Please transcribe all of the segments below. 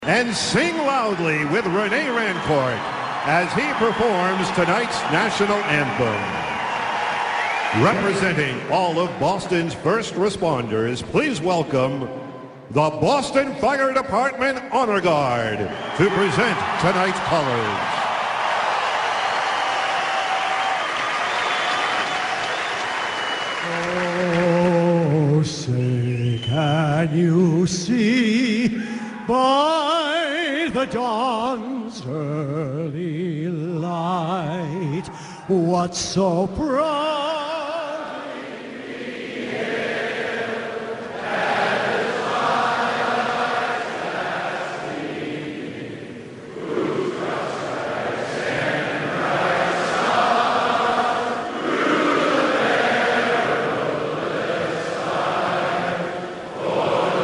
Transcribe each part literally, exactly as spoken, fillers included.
And sing loudly with Rene Rancourt as he performs tonight's national anthem. Representing all of Boston's first responders, please welcome the Boston Fire Department Honor Guard to present tonight's colors. Oh, say, can you see by the dawn's early light what so proudly we hailed as fires that gleam, whose prospects and bright sun through the perilous fight, o'er the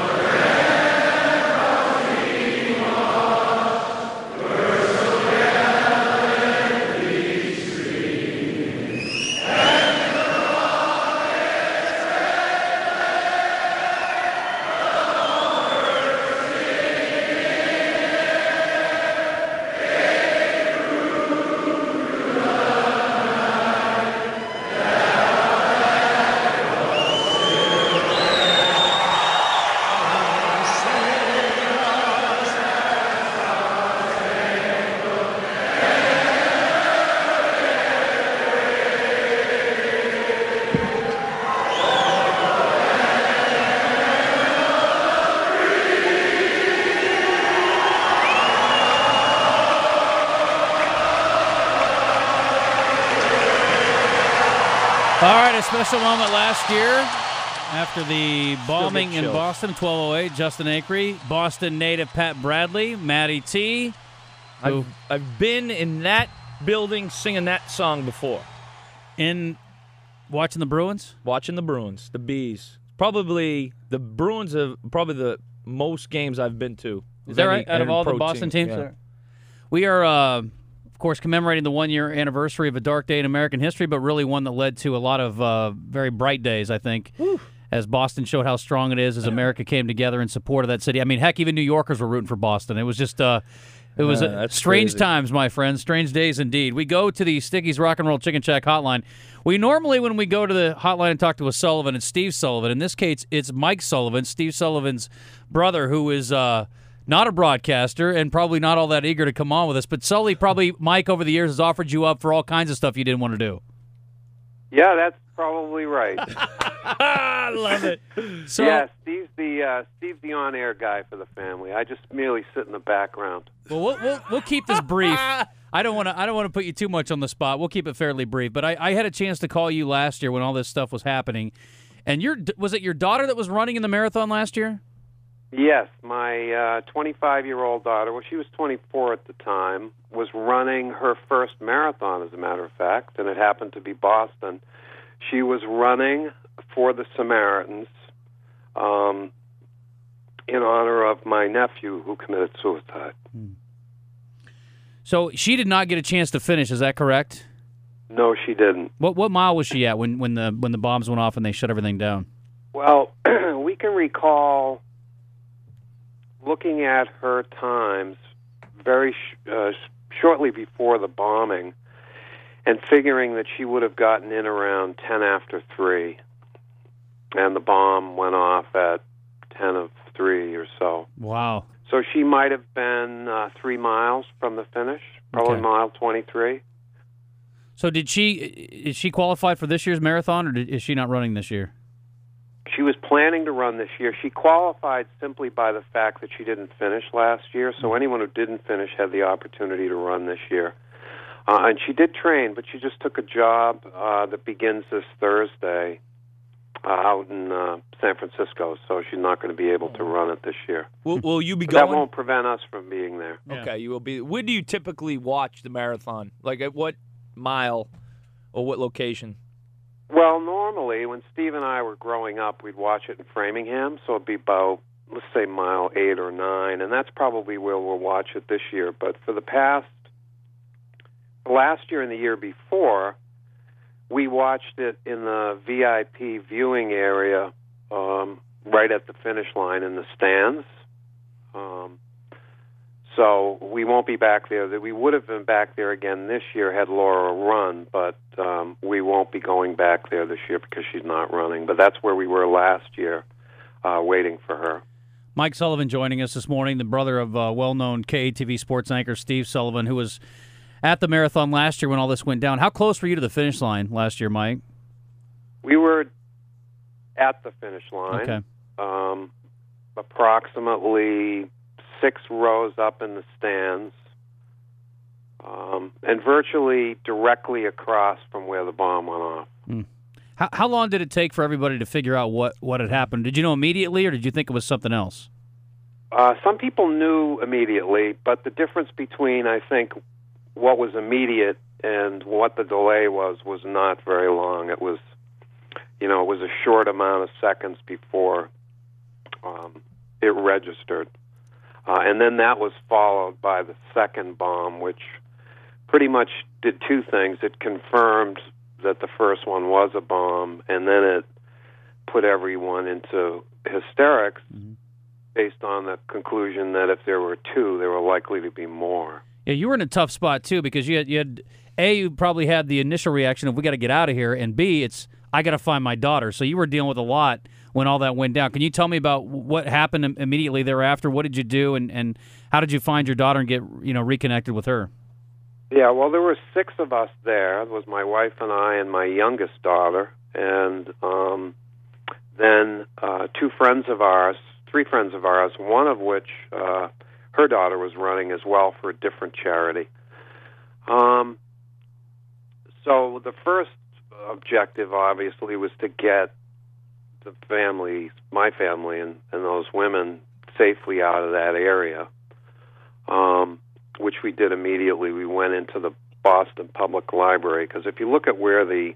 All right, a special moment last year after the bombing in Boston, twelve oh eight, Justin Acree, Boston native Pat Bradley, Matty T. I've, I've been in that building singing that song before. In watching the Bruins? Watching the Bruins, the Bees. Probably, the Bruins are probably the most games I've been to. Is that right? Out of all the Boston teams? Yeah. We are... Uh, Of course, commemorating the one-year anniversary of a dark day in American history, but really one that led to a lot of uh, very bright days, I think, Whew. as Boston showed how strong it is, as America came together in support of that city. I mean, heck, even New Yorkers were rooting for Boston. It was just, uh, it was uh, uh, strange crazy. times, my friends, strange days indeed. We go to the Sticky's Rock and Roll Chicken Shack hotline. We normally, when we go to the hotline and talk to a Sullivan, it's Steve Sullivan. In this case, it's Mike Sullivan, Steve Sullivan's brother, who is... Uh, Not a broadcaster and probably not all that eager to come on with us, but Sully, probably Mike over the years has offered you up for all kinds of stuff you didn't want to do. Yeah, that's probably right. I love it. So, yeah, Steve's the uh, Steve's the on-air guy for the family. I just merely sit in the background. Well, we'll we'll, we'll keep this brief. I don't want to I don't want to put you too much on the spot. We'll keep it fairly brief. But I, I had a chance to call you last year when all this stuff was happening, and your was it your daughter that was running in the marathon last year? Yes, my uh, twenty-five-year-old daughter, well, she was twenty-four at the time, was running her first marathon, as a matter of fact, and it happened to be Boston. She was running for the Samaritans um, in honor of my nephew who committed suicide. Hmm. So she did not get a chance to finish, is that correct? No, she didn't. What what mile was she at when, when the when the bombs went off and they shut everything down? Well, we can recall... looking at her times very sh- uh, shortly before the bombing and figuring that she would have gotten in around ten after three, and the bomb went off at ten of three or so. Wow. So she might have been uh, three miles from the finish, probably Okay. mile twenty-three. So did she is she qualified for this year's marathon, or did, is she not running this year? She was planning to run this year. She qualified simply by the fact that she didn't finish last year, so anyone who didn't finish had the opportunity to run this year. Uh, and she did train, but she just took a job uh, that begins this Thursday uh, out in uh, San Francisco, so she's not going to be able to run it this year. Will, will you be But going? that won't prevent us from being there. Yeah. Okay, you will be. When do you typically watch the marathon? Like at what mile or what location? Well, normally, when Steve and I were growing up, we'd watch it in Framingham, so it'd be about, let's say, mile eight or nine, and that's probably where we'll watch it this year. But for the past, last year and the year before, we watched it in the V I P viewing area um, right at the finish line in the stands. Um, so we won't be back there. We would have been back there again this year had Laura run, but um, we won't be going back there this year because she's not running. But that's where we were last year, uh, waiting for her. Mike Sullivan joining us this morning, the brother of uh, well-known K A T V sports anchor Steve Sullivan, who was at the marathon last year when all this went down. How close were you to the finish line last year, Mike? We were at the finish line, okay. um, approximately six rows up in the stands, um, and virtually directly across from where the bomb went off. Mm. How, how long did it take for everybody to figure out what, what had happened? Did you know immediately, or did you think it was something else? Uh, some people knew immediately, but the difference between, I think, what was immediate and what the delay was was not very long. It was, you know, it was a short amount of seconds before um, it registered. Uh, and then that was followed by the second bomb, which pretty much did two things. It confirmed that the first one was a bomb, and then it put everyone into hysterics mm-hmm. based on the conclusion that if there were two, there were likely to be more. Yeah, you were in a tough spot, too, because you had, you had A, you probably had the initial reaction of, we got to get out of here, and B, it's, I got to find my daughter. So you were dealing with a lot when all that went down. Can you tell me about what happened immediately thereafter? What did you do, and, and how did you find your daughter and get, you know, reconnected with her? Yeah, well, there were six of us there. It was my wife and I and my youngest daughter, and um, then uh, two friends of ours, three friends of ours, one of which uh, her daughter was running as well for a different charity. Um, so the first objective, obviously, was to get the family, my family, and, and those women safely out of that area, um, which we did immediately. We went into the Boston Public Library, because if you look at where the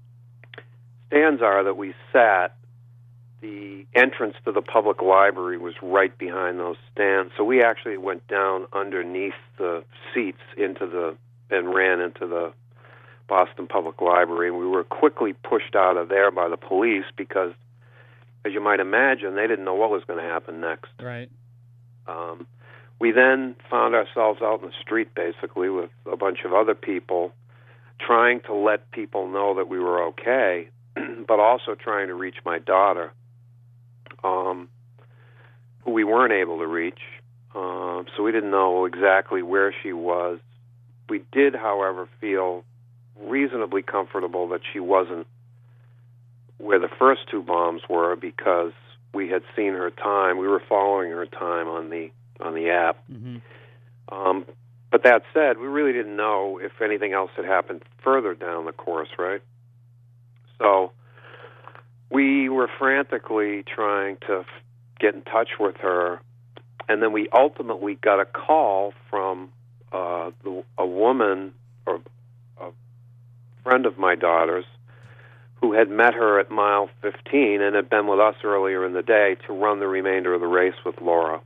stands are that we sat, the entrance to the public library was right behind those stands. So we actually went down underneath the seats into the and ran into the Boston Public Library. We were quickly pushed out of there by the police because, as you might imagine, they didn't know what was going to happen next. Right. Um, we then found ourselves out in the street, basically, with a bunch of other people, trying to let people know that we were okay, but also trying to reach my daughter, um, who we weren't able to reach. Um, so we didn't know exactly where she was. We did, however, feel reasonably comfortable that she wasn't where the first two bombs were, because we had seen her time. We were following her time on the on the app. Mm-hmm. Um, but that said, we really didn't know if anything else had happened further down the course, right? So we were frantically trying to f- get in touch with her, and then we ultimately got a call from uh, the, a woman or a friend of my daughter's who had met her at mile fifteen and had been with us earlier in the day to run the remainder of the race with Laura.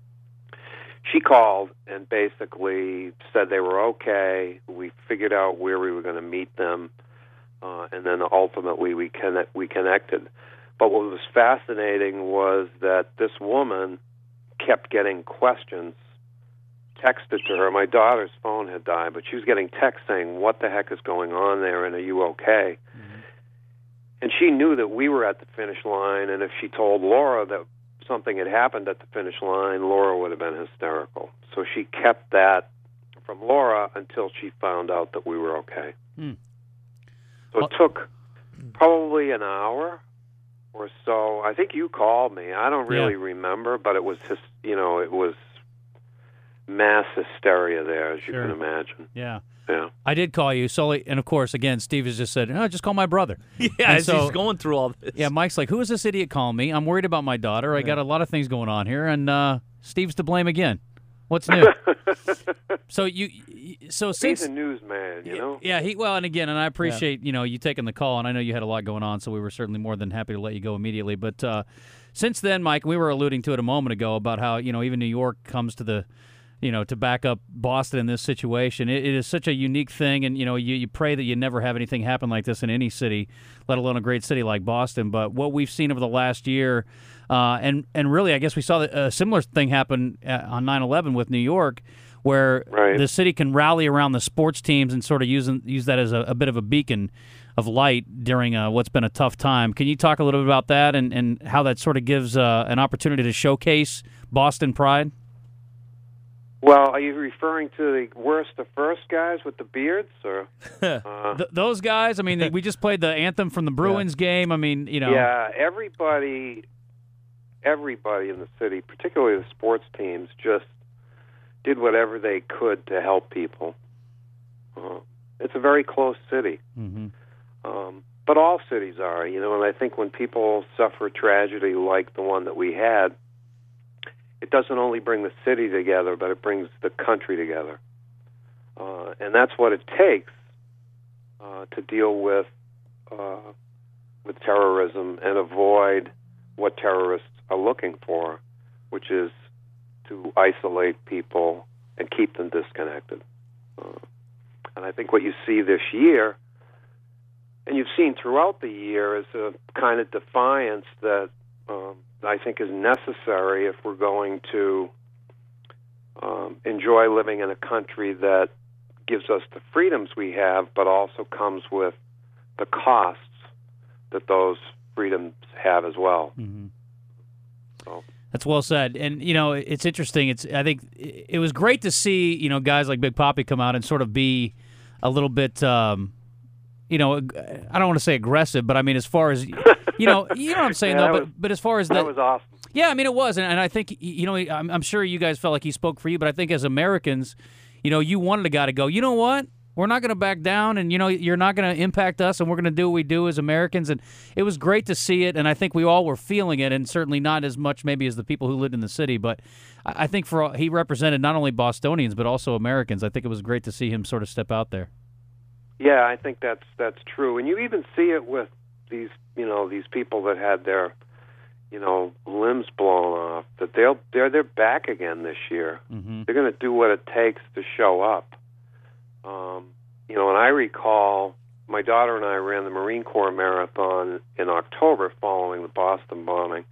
She called and basically said they were okay. We figured out where we were going to meet them, uh, and then ultimately we connect, we connected. But what was fascinating was that this woman kept getting questions texted to her. My daughter's phone had died, but she was getting texts saying, "What the heck is going on there, and are you okay?" Mm-hmm. And she knew that we were at the finish line, and if she told Laura that something had happened at the finish line, Laura would have been hysterical. So she kept that from Laura until she found out that we were okay. Mm. So well, it took probably an hour or so. I think you called me. I don't really yeah. remember, but it was just, you know, it was mass hysteria there, as sure. you can imagine. Yeah. Yeah. I did call you, Sully, and of course, again, Steve has just said, "Oh, just call my brother." Yeah, and as so, he's going through all this. Yeah, Mike's like, "Who is this idiot calling me? I'm worried about my daughter. I yeah. got a lot of things going on here, and uh, Steve's to blame again. What's new?" so you, so since he's a newsman, you know. Yeah, he well, and again, and I appreciate yeah. you know you taking the call, and I know you had a lot going on, so we were certainly more than happy to let you go immediately. But uh, since then, Mike, we were alluding to it a moment ago about how you know even New York comes to the. you know, to back up Boston in this situation. It, it is such a unique thing, and, you know, you, you pray that you never have anything happen like this in any city, let alone a great city like Boston. But what we've seen over the last year, uh, and, and really I guess we saw a similar thing happen on nine eleven with New York, where right. the city can rally around the sports teams and sort of use, use that as a, a bit of a beacon of light during uh, what's been a tough time. Can you talk a little bit about that and, and how that sort of gives uh, an opportunity to showcase Boston pride? Well, are you referring to the worst of first guys with the beards, or uh, Th- those guys? I mean, we just played the anthem from the Bruins yeah. game. I mean, you know, yeah, everybody, everybody in the city, particularly the sports teams, just did whatever they could to help people. Uh, it's a very close city, mm-hmm. um, but all cities are, you know. And I think when people suffer tragedy like the one that we had, it doesn't only bring the city together, but it brings the country together. Uh, and that's what it takes uh, to deal with uh, with terrorism and avoid what terrorists are looking for, which is to isolate people and keep them disconnected. Uh, and I think what you see this year, and you've seen throughout the year, is a kind of defiance that um, I think is necessary if we're going to um, enjoy living in a country that gives us the freedoms we have, but also comes with the costs that those freedoms have as well. Mm-hmm. So. That's well said. And, you know, it's interesting. It's I think it was great to see, you know, guys like Big Papi come out and sort of be a little bit, um, you know, I don't want to say aggressive, but I mean, as far as, you know, you know what I'm saying, yeah, though, was, but, but as far as that... That was awesome. Yeah, I mean, it was. And, and I think, you know, I'm, I'm sure you guys felt like he spoke for you, but I think as Americans, you know, you wanted a guy to go, you know what? We're not going to back down, and, you know, you're not going to impact us, and we're going to do what we do as Americans. And it was great to see it, and I think we all were feeling it, and certainly not as much maybe as the people who lived in the city. But I think for he represented not only Bostonians, but also Americans. I think it was great to see him sort of step out there. Yeah, I think that's that's true. And you even see it with these, you know, these people that had their, you know, limbs blown off, that they'll, they're, they're back again this year. Mm-hmm. They're going to do what it takes to show up. Um, you know, and I recall my daughter and I ran the Marine Corps Marathon in October following the Boston bombing.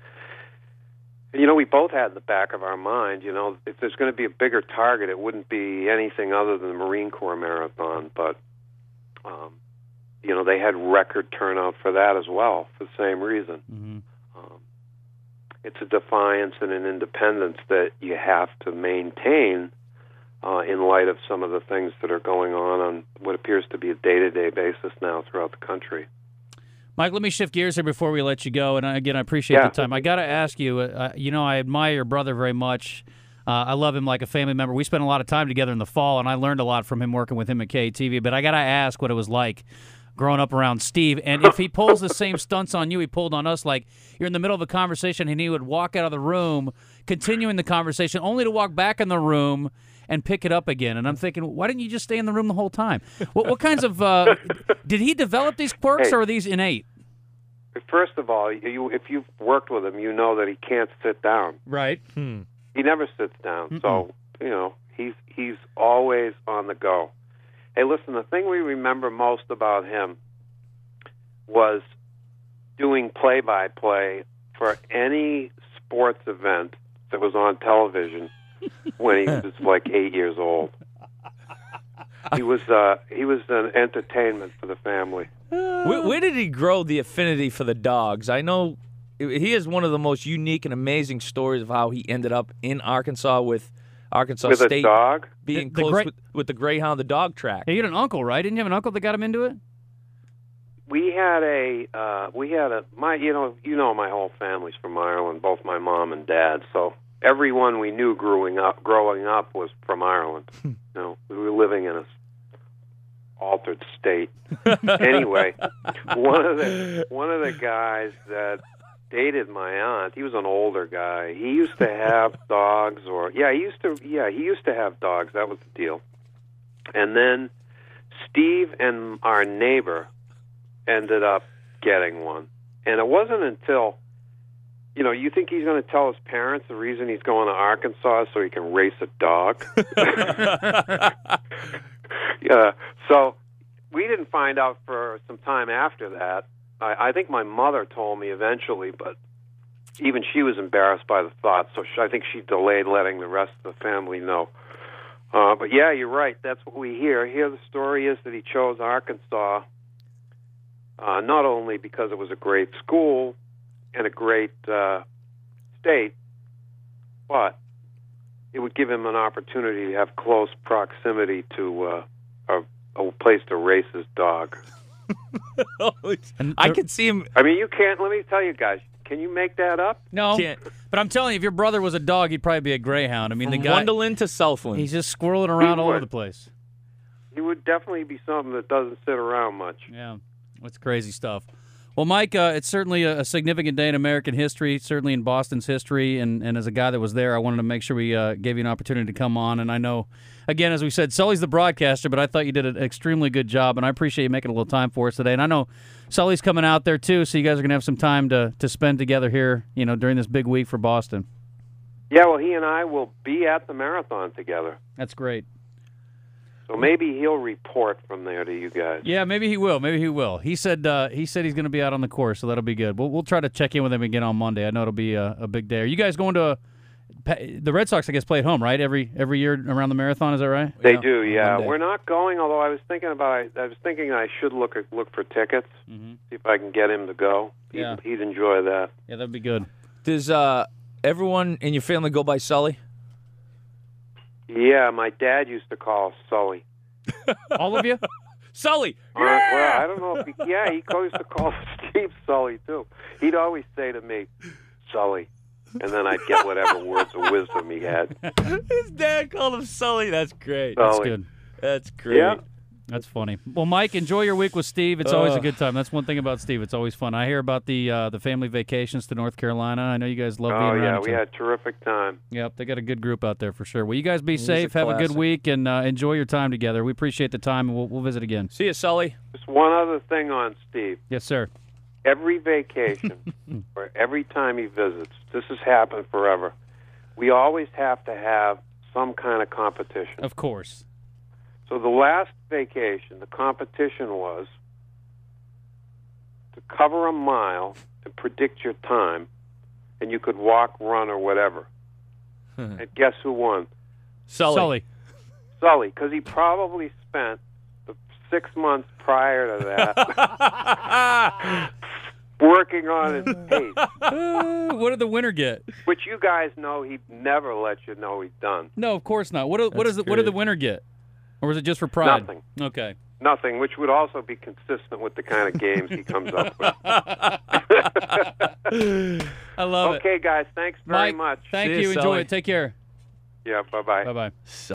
And, you know, we both had in the back of our mind, you know, if there's going to be a bigger target, it wouldn't be anything other than the Marine Corps Marathon. But, um, you know, they had record turnout for that as well, for the same reason. Mm-hmm. Um, it's a defiance and an independence that you have to maintain Uh, in light of some of the things that are going on on what appears to be a day-to-day basis now throughout the country. Mike, let me shift gears here before we let you go. And again, I appreciate yeah. the time. I got to ask you, uh, you know, I admire your brother very much. Uh, I love him like a family member. We spent a lot of time together in the fall, and I learned a lot from him working with him at K A T V. But I got to ask what it was like growing up around Steve. And if he pulls the same stunts on you he pulled on us, like you're in the middle of a conversation and he would walk out of the room, continuing the conversation, only to walk back in the room and pick it up again. And I'm thinking, why didn't you just stay in the room the whole time? What, what kinds of uh, – did he develop these quirks hey, or are these innate? First of all, you, if you've worked with him, you know that he can't sit down. Right. Hmm. He never sits down. Mm-mm. So, you know, he's he's always on the go. Hey, listen, the thing we remember most about him was doing play-by-play for any sports event that was on television when he was like eight years old. He was uh, he was an entertainment for the family. Where, where did he grow the affinity for the dogs? I know he has one of the most unique and amazing stories of how he ended up in Arkansas with Arkansas With State a dog? being The- the close great- with, with the Greyhound, the dog track. Hey, you had an uncle, right? Didn't you have an uncle that got him into it? We had a uh, we had a my you know you know my whole family's from Ireland, both my mom and dad. So everyone we knew growing up growing up was from Ireland. You know, we were living in a altered state. Anyway, one of the one of the guys that dated my aunt, he was an older guy. He used to have dogs, or yeah, he used to yeah he used to have dogs. That was the deal. And then Steve and our neighbor ended up getting one. And it wasn't until you know, you think he's going to tell his parents the reason he's going to Arkansas is so he can race a dog? Yeah. So we didn't find out for some time after that. I, I think my mother told me eventually, but even she was embarrassed by the thought, so she, I think she delayed letting the rest of the family know. Uh, but yeah, you're right. That's what we hear. Here the story is that he chose Arkansas uh, not only because it was a great school and a great uh, state, but it would give him an opportunity to have close proximity to uh, a, a place to race his dog. And I there- could see him. I mean, you can't, let me tell you guys, can you make that up? No, Can't. but I'm telling you, if your brother was a dog, he'd probably be a greyhound. I mean, From the guy, Wonderland to Southland. he's just squirreling around all would. over the place. He would definitely be something that doesn't sit around much. Yeah, that's crazy stuff. Well, Mike, uh, it's certainly a, a significant day in American history, certainly in Boston's history, and, and as a guy that was there, I wanted to make sure we uh, gave you an opportunity to come on. And I know, again, as we said, Sully's the broadcaster, but I thought you did an extremely good job, and I appreciate you making a little time for us today. And I know Sully's coming out there, too, so you guys are going to have some time to, to spend together here, you know, during this big week for Boston. Yeah, well, he and I will be at the marathon together. That's great. So maybe he'll report from there to you guys. Yeah, maybe he will. Maybe he will. He said uh, he said he's going to be out on the course, so that'll be good. We'll we'll try to check in with him again on Monday. I know it'll be a, a big day. Are you guys going to a, the Red Sox? I guess play at home, right? Every every year around the marathon, is that right? They Yeah, do, yeah. Monday. We're not going, although I was thinking about. I was thinking I should look at, look for tickets, Mm-hmm. see if I can get him to go. He'd, Yeah. he'd enjoy that. Yeah, that'd be good. Does uh, everyone in your family go by Sully? Yeah, my dad used to call us Sully. All of you? Sully! Uh, well, I don't know if he, yeah, he used to call Steve Sully too. He'd always say to me, Sully, and then I'd get whatever words of wisdom he had. His dad called him Sully. That's great. Sully. That's good. That's great. Yeah. That's funny. Well, Mike, enjoy your week with Steve. It's always a Ugh. good time. That's one thing about Steve. It's always fun. I hear about the uh, the family vacations to North Carolina. I know you guys love being Oh around yeah, each we other. had terrific time. Yep, they got a good group out there for sure. Well, you guys be He's a safe. Have a good classic. week and uh, enjoy your time together. We appreciate the time, and we'll, we'll visit again. See you, Sully. Just one other thing on Steve. Yes, sir. Every vacation or every time he visits, this has happened forever. We always have to have some kind of competition. Of course. So the last vacation, the competition was to cover a mile and predict your time, and you could walk, run, or whatever. And guess who won? Sully. Sully. Sully, because he probably spent the six months prior to that working on his pace, Uh, what did the winner get? which you guys know he'd never let you know he'd done. No, of course not. What do, what That's is the, what did the great. winner get? Or was it just for pride? Nothing. Okay. Nothing, which would also be consistent with the kind of games he comes up with. I love it. Okay, guys, thanks very Mike, much. thank See you, you. Enjoy Sully. it. Take care. Yeah, bye-bye. Bye-bye.